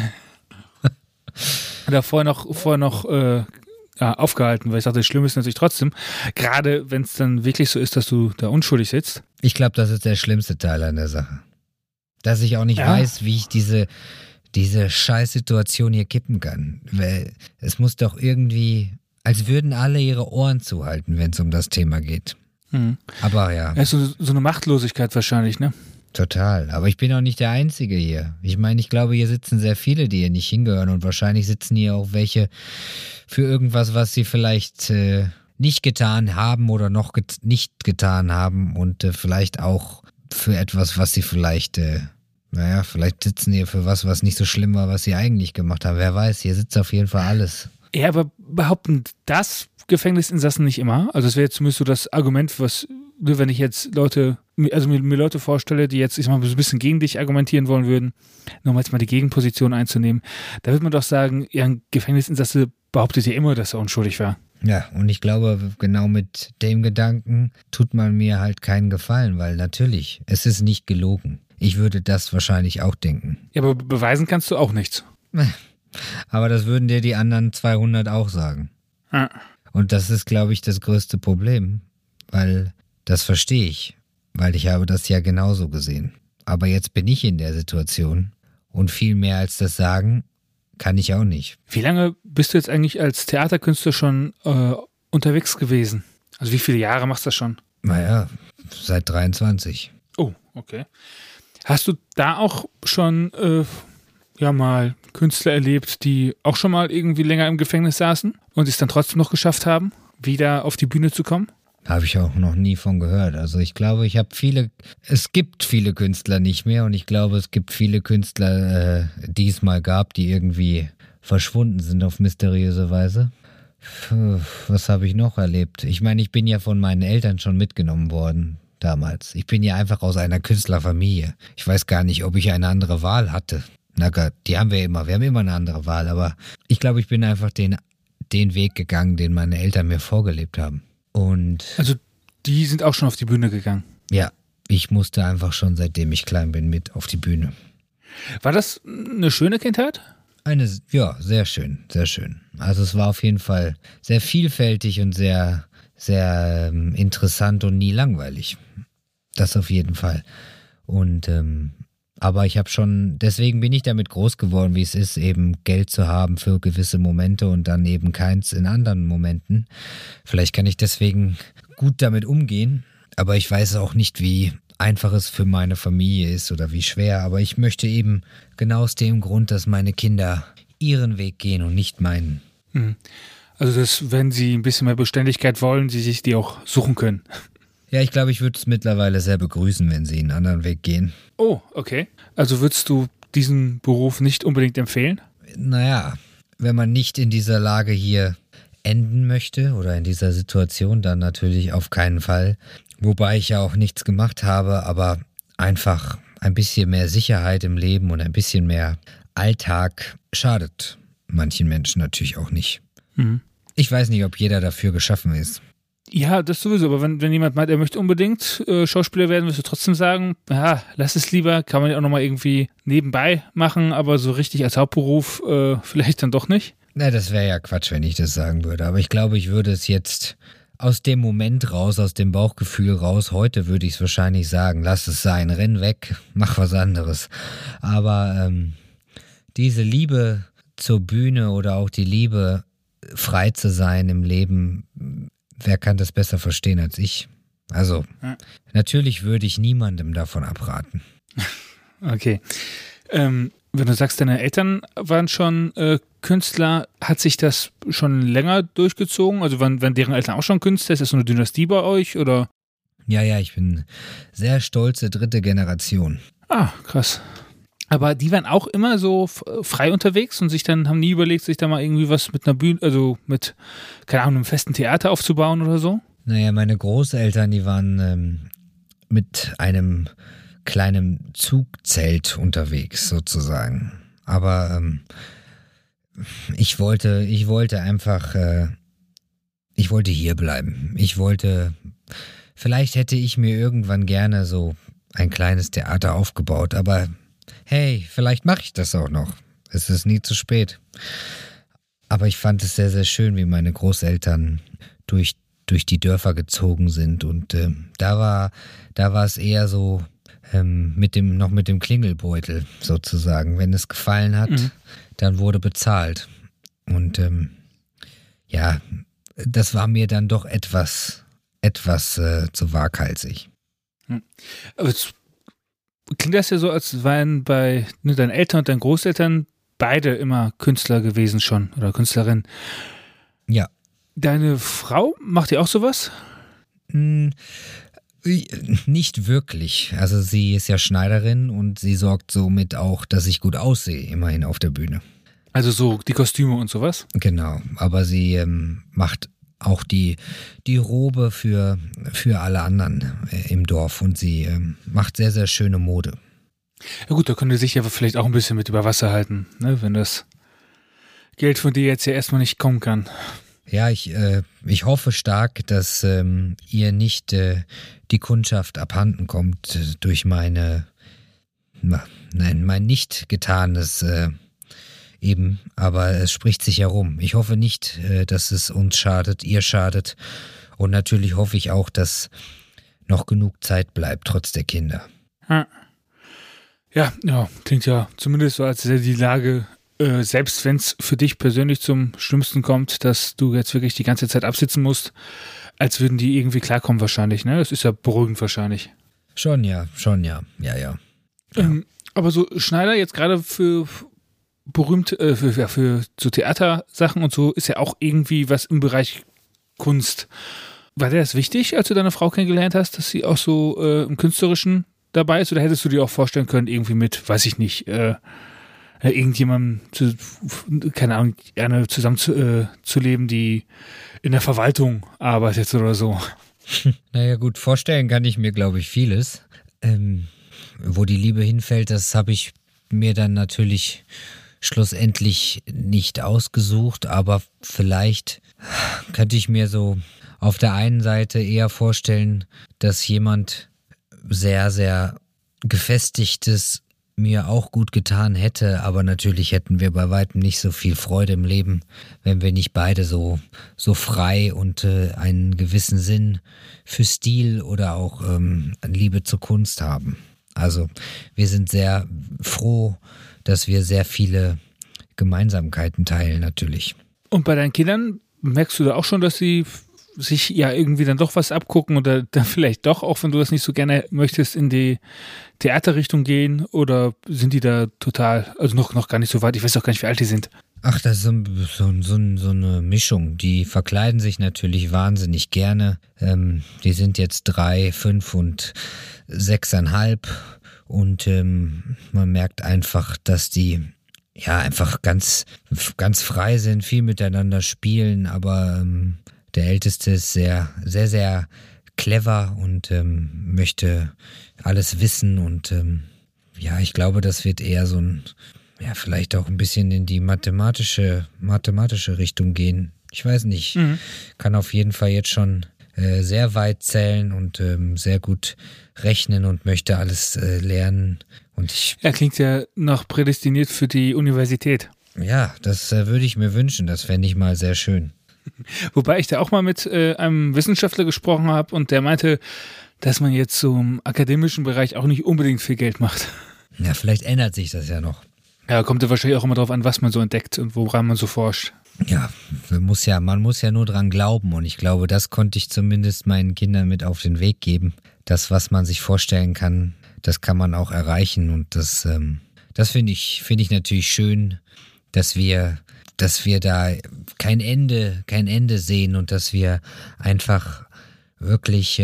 Oder vorher noch aufgehalten, weil ich dachte, das Schlimme ist natürlich trotzdem, gerade wenn es dann wirklich so ist, dass du da unschuldig sitzt. Ich glaube, das ist der schlimmste Teil an der Sache. Dass ich auch nicht weiß, wie ich diese Scheißsituation hier kippen kann. Weil es muss doch irgendwie, als würden alle ihre Ohren zuhalten, wenn es um das Thema geht. Aber ja. Ja, so eine Machtlosigkeit wahrscheinlich, ne? Total. Aber ich bin auch nicht der Einzige hier. Ich meine, ich glaube, hier sitzen sehr viele, die hier nicht hingehören, und wahrscheinlich sitzen hier auch welche für irgendwas, was sie vielleicht nicht getan haben oder noch nicht getan haben, und vielleicht auch für etwas, was sie vielleicht sitzen hier für was nicht so schlimm war, was sie eigentlich gemacht haben. Wer weiß, hier sitzt auf jeden Fall alles. Ja, aber behaupten das Gefängnisinsassen nicht immer? Also das wäre jetzt zumindest so das Argument, was, wenn ich jetzt mir Leute vorstelle, die jetzt, ich sag mal, so ein bisschen gegen dich argumentieren wollen würden, nochmals mal die Gegenposition einzunehmen, da würde man doch sagen, ja, ein Gefängnisinsasse behauptet ja immer, dass er unschuldig war. Ja, und ich glaube, genau mit dem Gedanken tut man mir halt keinen Gefallen, weil natürlich, es ist nicht gelogen. Ich würde das wahrscheinlich auch denken. Ja, aber beweisen kannst du auch nichts. Aber das würden dir die anderen 200 auch sagen. Ja. Und das ist, glaube ich, das größte Problem, weil das verstehe ich, weil ich habe das ja genauso gesehen. Aber jetzt bin ich in der Situation, Und viel mehr als das sagen, kann ich auch nicht. Wie lange bist du jetzt eigentlich als Theaterkünstler schon unterwegs gewesen? Also wie viele Jahre machst du das schon? Naja, seit 23. Oh, okay. Hast du da auch schon mal Künstler erlebt, die auch schon mal irgendwie länger im Gefängnis saßen und es dann trotzdem noch geschafft haben, wieder auf die Bühne zu kommen? Habe ich auch noch nie von gehört. Also ich glaube, es gibt viele Künstler nicht mehr und ich glaube, es gibt viele Künstler, die es mal gab, die irgendwie verschwunden sind auf mysteriöse Weise. Was habe ich noch erlebt? Ich meine, ich bin ja von meinen Eltern schon mitgenommen worden damals. Ich bin ja einfach aus einer Künstlerfamilie. Ich weiß gar nicht, ob ich eine andere Wahl hatte. Na Gott, die haben wir immer. Wir haben immer eine andere Wahl. Aber ich glaube, ich bin einfach den Weg gegangen, den meine Eltern mir vorgelebt haben. Und also die sind auch schon auf die Bühne gegangen? Ja, ich musste einfach schon, seitdem ich klein bin, mit auf die Bühne. War das eine schöne Kindheit? Sehr schön, sehr schön. Also es war auf jeden Fall sehr vielfältig und sehr, sehr interessant und nie langweilig. Das auf jeden Fall. Und aber deswegen bin ich damit groß geworden, wie es ist, eben Geld zu haben für gewisse Momente und dann eben keins in anderen Momenten. Vielleicht kann ich deswegen gut damit umgehen, aber ich weiß auch nicht, wie einfach es für meine Familie ist oder wie schwer. Aber ich möchte eben genau aus dem Grund, dass meine Kinder ihren Weg gehen und nicht meinen. Also, dass, wenn sie ein bisschen mehr Beständigkeit wollen, sie sich die auch suchen können. Ja, ich glaube, ich würde es mittlerweile sehr begrüßen, wenn sie einen anderen Weg gehen. Oh, okay. Also würdest du diesen Beruf nicht unbedingt empfehlen? Naja, wenn man nicht in dieser Lage hier enden möchte oder in dieser Situation, dann natürlich auf keinen Fall. Wobei ich ja auch nichts gemacht habe, aber einfach ein bisschen mehr Sicherheit im Leben und ein bisschen mehr Alltag schadet manchen Menschen natürlich auch nicht. Ich weiß nicht, ob jeder dafür geschaffen ist. Ja, das sowieso, aber wenn jemand meint, er möchte unbedingt Schauspieler werden, wirst du trotzdem sagen, ja, lass es lieber, kann man ja auch nochmal irgendwie nebenbei machen, aber so richtig als Hauptberuf vielleicht dann doch nicht. Na, das wäre ja Quatsch, wenn ich das sagen würde, aber ich glaube, ich würde es jetzt aus dem Moment raus, aus dem Bauchgefühl raus, heute würde ich es wahrscheinlich sagen, lass es sein, renn weg, mach was anderes. Aber diese Liebe zur Bühne oder auch die Liebe, frei zu sein im Leben, wer kann das besser verstehen als ich? Also, natürlich würde ich niemandem davon abraten. Okay. Wenn du sagst, deine Eltern waren schon Künstler, hat sich das schon länger durchgezogen? Also waren deren Eltern auch schon Künstler? Ist das so eine Dynastie bei euch, oder? Ja, ich bin sehr stolze 3. Generation. Ah, krass. Aber die waren auch immer so frei unterwegs und haben nie überlegt, sich da mal irgendwie was mit einer Bühne, also mit, keine Ahnung, einem festen Theater aufzubauen oder so? Naja, meine Großeltern, die waren mit einem kleinen Zugzelt unterwegs sozusagen. Aber ich wollte einfach, ich wollte hier bleiben. Vielleicht hätte ich mir irgendwann gerne so ein kleines Theater aufgebaut, aber hey, vielleicht mache ich das auch noch. Es ist nie zu spät. Aber ich fand es sehr, sehr schön, wie meine Großeltern durch die Dörfer gezogen sind. Und da war es eher so mit dem Klingelbeutel sozusagen. Wenn es gefallen hat, dann wurde bezahlt. Und das war mir dann doch etwas zu waghalsig. Aber jetzt klingt das ja so, als wären bei deinen Eltern und deinen Großeltern beide immer Künstler gewesen schon oder Künstlerin. Ja. Deine Frau, macht die auch sowas? Nicht wirklich. Also sie ist ja Schneiderin und sie sorgt somit auch, dass ich gut aussehe, immerhin auf der Bühne. Also so die Kostüme und sowas? Genau, aber sie macht auch die Robe für alle anderen im Dorf und sie macht sehr, sehr schöne Mode. Ja gut, da könnte sich ja vielleicht auch ein bisschen mit über Wasser halten, ne, wenn das Geld von dir jetzt ja erstmal nicht kommen kann. Ja, ich hoffe stark, dass ihr nicht die Kundschaft abhanden kommt durch mein nicht getanes eben, aber es spricht sich herum. Ich hoffe nicht, dass es uns schadet, ihr schadet. Und natürlich hoffe ich auch, dass noch genug Zeit bleibt, trotz der Kinder. Ja, klingt ja zumindest so, als wäre die Lage, selbst wenn es für dich persönlich zum Schlimmsten kommt, dass du jetzt wirklich die ganze Zeit absitzen musst, als würden die irgendwie klarkommen wahrscheinlich, ne? Das ist ja beruhigend wahrscheinlich. Schon, ja. Ja. Aber so Schneider jetzt gerade für berühmt, für so Theatersachen und so, ist ja auch irgendwie was im Bereich Kunst. War dir das wichtig, als du deine Frau kennengelernt hast, dass sie auch so im Künstlerischen dabei ist? Oder hättest du dir auch vorstellen können, irgendwie mit, weiß ich nicht, irgendjemandem, keine Ahnung, gerne zusammen zu leben, die in der Verwaltung arbeitet oder so? Naja gut, vorstellen kann ich mir, glaube ich, vieles. Wo die Liebe hinfällt, das habe ich mir dann natürlich schlussendlich nicht ausgesucht, aber vielleicht könnte ich mir so auf der einen Seite eher vorstellen, dass jemand sehr, sehr Gefestigtes mir auch gut getan hätte, aber natürlich hätten wir bei weitem nicht so viel Freude im Leben, wenn wir nicht beide so frei und einen gewissen Sinn für Stil oder auch Liebe zur Kunst haben. Also wir sind sehr froh, dass wir sehr viele Gemeinsamkeiten teilen natürlich. Und bei deinen Kindern merkst du da auch schon, dass sie sich ja irgendwie dann doch was abgucken oder dann vielleicht doch, auch wenn du das nicht so gerne möchtest, in die Theaterrichtung gehen, oder sind die da total, also noch gar nicht so weit, ich weiß auch gar nicht, wie alt die sind. Ach, das ist so eine Mischung. Die verkleiden sich natürlich wahnsinnig gerne. Die sind jetzt 3, 5 und 6,5 und man merkt einfach, dass die ja einfach ganz frei sind, viel miteinander spielen, aber der Älteste ist sehr, sehr, sehr clever und möchte alles wissen und ja, ich glaube, das wird eher so ein, ja, vielleicht auch ein bisschen in die mathematische Richtung gehen. Ich weiß nicht. Kann auf jeden Fall jetzt schon sehr weit zählen und sehr gut rechnen und möchte alles lernen. Und er klingt ja noch prädestiniert für die Universität. Ja, das würde ich mir wünschen. Das fände ich mal sehr schön. Wobei ich da auch mal mit einem Wissenschaftler gesprochen habe und der meinte, dass man jetzt so im akademischen Bereich auch nicht unbedingt viel Geld macht. Ja, vielleicht ändert sich das ja noch. Ja, kommt ja wahrscheinlich auch immer drauf an, was man so entdeckt und woran man so forscht. Ja, man muss ja nur dran glauben und ich glaube, das konnte ich zumindest meinen Kindern mit auf den Weg geben. Das, was man sich vorstellen kann, das kann man auch erreichen und das finde ich natürlich schön, dass wir da kein Ende sehen und dass wir einfach wirklich,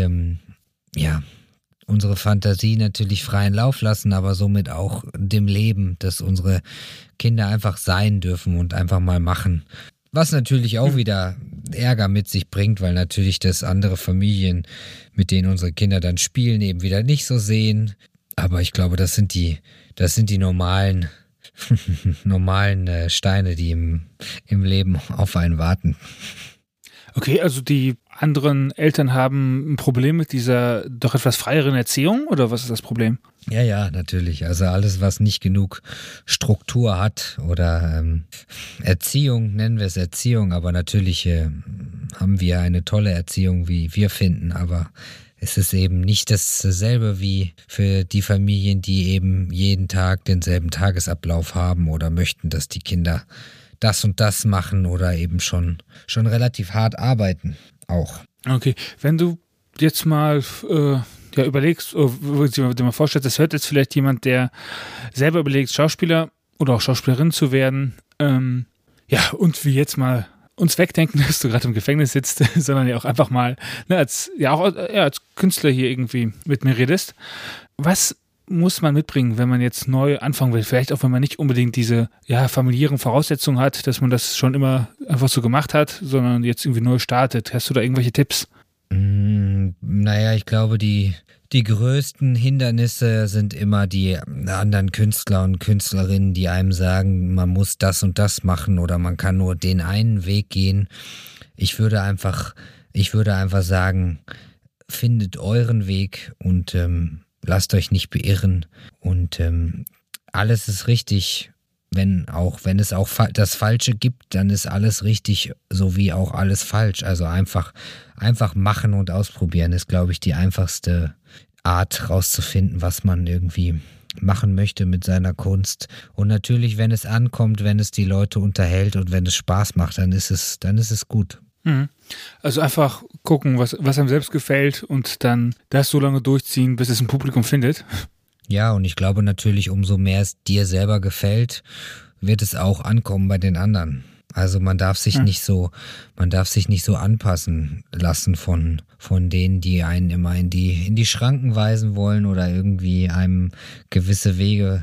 unsere Fantasie natürlich freien Lauf lassen, aber somit auch dem Leben, dass unsere Kinder einfach sein dürfen und einfach mal machen. Was natürlich auch wieder Ärger mit sich bringt, weil natürlich das andere Familien, mit denen unsere Kinder dann spielen, eben wieder nicht so sehen. Aber ich glaube, das sind die normalen Steine, die im Leben auf einen warten. Okay, also die anderen Eltern haben ein Problem mit dieser doch etwas freieren Erziehung, oder was ist das Problem? Ja, natürlich. Also alles, was nicht genug Struktur hat oder Erziehung, nennen wir es Erziehung, aber natürlich haben wir eine tolle Erziehung, wie wir finden, aber es ist eben nicht dasselbe wie für die Familien, die eben jeden Tag denselben Tagesablauf haben oder möchten, dass die Kinder das und das machen oder eben schon relativ hart arbeiten auch. Okay, wenn du jetzt mal überlegst, oder dir mal vorstellst, das hört jetzt vielleicht jemand, der selber überlegt, Schauspieler oder auch Schauspielerin zu werden, und wie jetzt mal uns wegdenken, dass du gerade im Gefängnis sitzt, sondern ja auch einfach mal als Künstler hier irgendwie mit mir redest. Was muss man mitbringen, wenn man jetzt neu anfangen will? Vielleicht auch, wenn man nicht unbedingt diese familiären Voraussetzungen hat, dass man das schon immer einfach so gemacht hat, sondern jetzt irgendwie neu startet. Hast du da irgendwelche Tipps? Naja, ich glaube, die größten Hindernisse sind immer die anderen Künstler und Künstlerinnen, die einem sagen, man muss das und das machen oder man kann nur den einen Weg gehen. Ich würde einfach sagen, findet euren Weg und lasst euch nicht beirren und alles ist richtig. Wenn es auch das Falsche gibt, dann ist alles richtig, so wie auch alles falsch. Also einfach machen und ausprobieren ist, glaube ich, die einfachste Art rauszufinden, was man irgendwie machen möchte mit seiner Kunst. Und natürlich, wenn es ankommt, wenn es die Leute unterhält und wenn es Spaß macht, dann ist es gut. Also einfach gucken, was einem selbst gefällt und dann das so lange durchziehen, bis es ein Publikum findet. Ja, und ich glaube natürlich, umso mehr es dir selber gefällt, wird es auch ankommen bei den anderen. Also man darf sich nicht so anpassen lassen von denen, die einen immer in die Schranken weisen wollen oder irgendwie einem gewisse Wege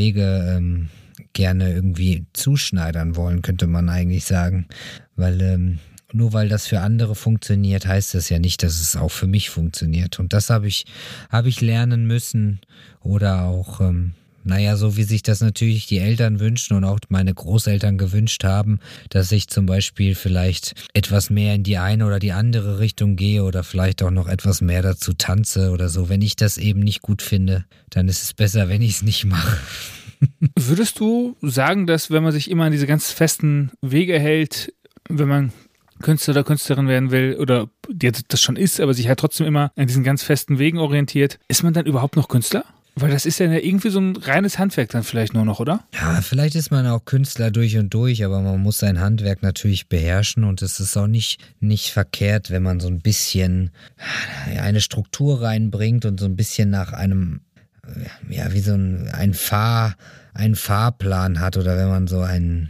gerne irgendwie zuschneidern wollen, könnte man eigentlich sagen. Weil nur weil das für andere funktioniert, heißt das ja nicht, dass es auch für mich funktioniert. Und das habe ich lernen müssen oder auch so wie sich das natürlich die Eltern wünschen und auch meine Großeltern gewünscht haben, dass ich zum Beispiel vielleicht etwas mehr in die eine oder die andere Richtung gehe oder vielleicht auch noch etwas mehr dazu tanze oder so. Wenn ich das eben nicht gut finde, dann ist es besser, wenn ich es nicht mache. Würdest du sagen, dass wenn man sich immer an diese ganz festen Wege hält, wenn man Künstler oder Künstlerin werden will oder das schon ist, aber sich halt trotzdem immer an diesen ganz festen Wegen orientiert, ist man dann überhaupt noch Künstler? Weil das ist ja irgendwie so ein reines Handwerk dann vielleicht nur noch, oder? Ja, vielleicht ist man auch Künstler durch und durch, aber man muss sein Handwerk natürlich beherrschen und es ist auch nicht verkehrt, wenn man so ein bisschen eine Struktur reinbringt und so ein bisschen nach einem, wie so ein Fahrplan hat oder wenn man so ein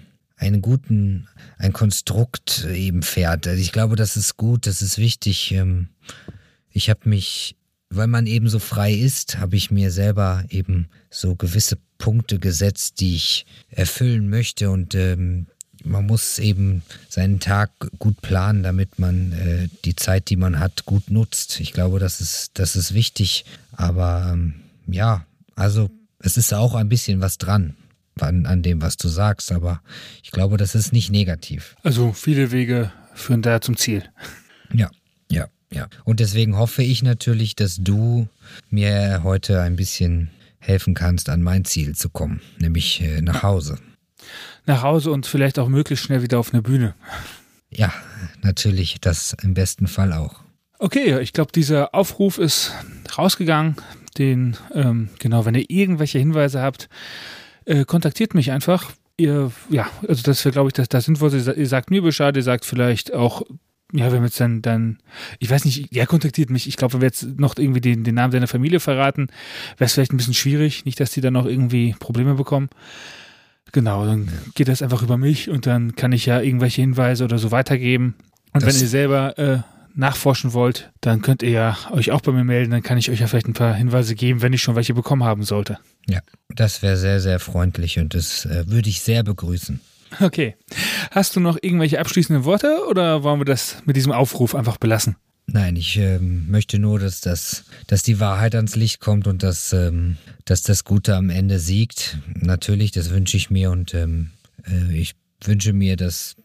Konstrukt eben fährt. Also ich glaube, das ist gut, das ist wichtig. Ich habe mich, weil man eben so frei ist, habe ich mir selber eben so gewisse Punkte gesetzt, die ich erfüllen möchte und man muss eben seinen Tag gut planen, damit man die Zeit, die man hat, gut nutzt. Ich glaube, das ist wichtig, aber also es ist auch ein bisschen was dran an dem, was du sagst, aber ich glaube, das ist nicht negativ. Also viele Wege führen da zum Ziel. Ja. Und deswegen hoffe ich natürlich, dass du mir heute ein bisschen helfen kannst, an mein Ziel zu kommen, nämlich nach Hause. Nach Hause und vielleicht auch möglichst schnell wieder auf eine Bühne. Ja, natürlich, das im besten Fall auch. Okay, ich glaube, dieser Aufruf ist rausgegangen. Wenn ihr irgendwelche Hinweise habt, kontaktiert mich einfach. Also das wäre, glaube ich, das Sinnvollste. Ihr sagt mir Bescheid, ihr sagt vielleicht auch, ja, wenn wir jetzt dann, ich weiß nicht, kontaktiert mich. Ich glaube, wenn wir jetzt noch irgendwie den Namen seiner Familie verraten, wäre es vielleicht ein bisschen schwierig. Nicht, dass die dann noch irgendwie Probleme bekommen. Genau, dann geht das einfach über mich und dann kann ich ja irgendwelche Hinweise oder so weitergeben. Und wenn ihr selber nachforschen wollt, dann könnt ihr ja euch auch bei mir melden. Dann kann ich euch ja vielleicht ein paar Hinweise geben, wenn ich schon welche bekommen haben sollte. Ja, das wäre sehr, sehr freundlich und das würde ich sehr begrüßen. Okay. Hast du noch irgendwelche abschließenden Worte oder wollen wir das mit diesem Aufruf einfach belassen? Nein, ich möchte nur, dass die Wahrheit ans Licht kommt und dass das Gute am Ende siegt. Natürlich, das wünsche ich mir und ich wünsche mir, dass...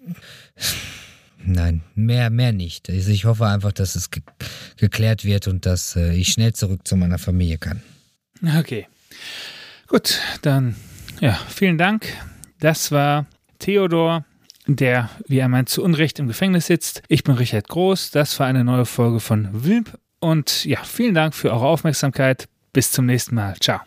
Nein, mehr nicht. Also ich hoffe einfach, dass es geklärt wird und dass ich schnell zurück zu meiner Familie kann. Okay. Gut, dann vielen Dank. Das war Theodor, der, wie er meint, zu Unrecht im Gefängnis sitzt. Ich bin Richard Groß. Das war eine neue Folge von Wimp. Und vielen Dank für eure Aufmerksamkeit. Bis zum nächsten Mal. Ciao.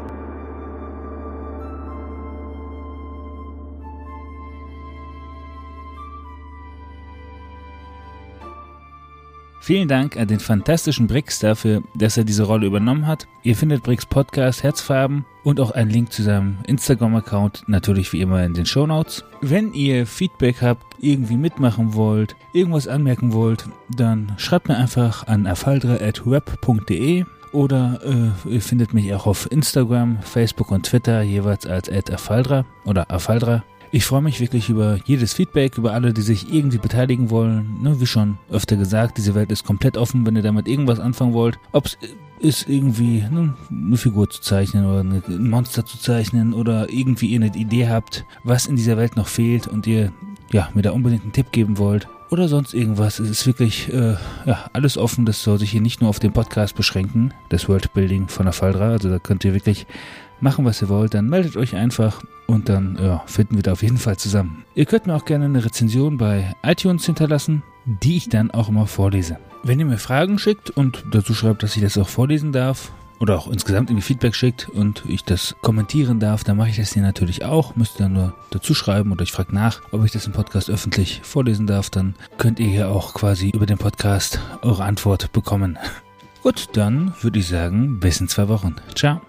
Vielen Dank an den fantastischen Brix dafür, dass er diese Rolle übernommen hat. Ihr findet Brix Podcast Herzfarben und auch einen Link zu seinem Instagram-Account natürlich wie immer in den Shownotes. Wenn ihr Feedback habt, irgendwie mitmachen wollt, irgendwas anmerken wollt, dann schreibt mir einfach an afaldra@web.de oder ihr findet mich auch auf Instagram, Facebook und Twitter jeweils als @afaldra oder afaldra. Ich freue mich wirklich über jedes Feedback, über alle, die sich irgendwie beteiligen wollen. Ne, wie schon öfter gesagt, diese Welt ist komplett offen, wenn ihr damit irgendwas anfangen wollt. Ob es ist irgendwie eine Figur zu zeichnen oder ein Monster zu zeichnen oder irgendwie ihr eine Idee habt, was in dieser Welt noch fehlt und ihr mir da unbedingt einen Tipp geben wollt oder sonst irgendwas. Es ist wirklich alles offen. Das soll sich hier nicht nur auf den Podcast beschränken, das Worldbuilding von Afaldra. Also da könnt ihr wirklich machen, was ihr wollt. Dann meldet euch einfach und dann finden wir da auf jeden Fall zusammen. Ihr könnt mir auch gerne eine Rezension bei iTunes hinterlassen, die ich dann auch immer vorlese. Wenn ihr mir Fragen schickt und dazu schreibt, dass ich das auch vorlesen darf, oder auch insgesamt irgendwie Feedback schickt und ich das kommentieren darf, dann mache ich das hier natürlich auch. Müsst ihr dann nur dazu schreiben oder ich frage nach, ob ich das im Podcast öffentlich vorlesen darf. Dann könnt ihr hier auch quasi über den Podcast eure Antwort bekommen. Gut, dann würde ich sagen, bis in 2 Wochen. Ciao.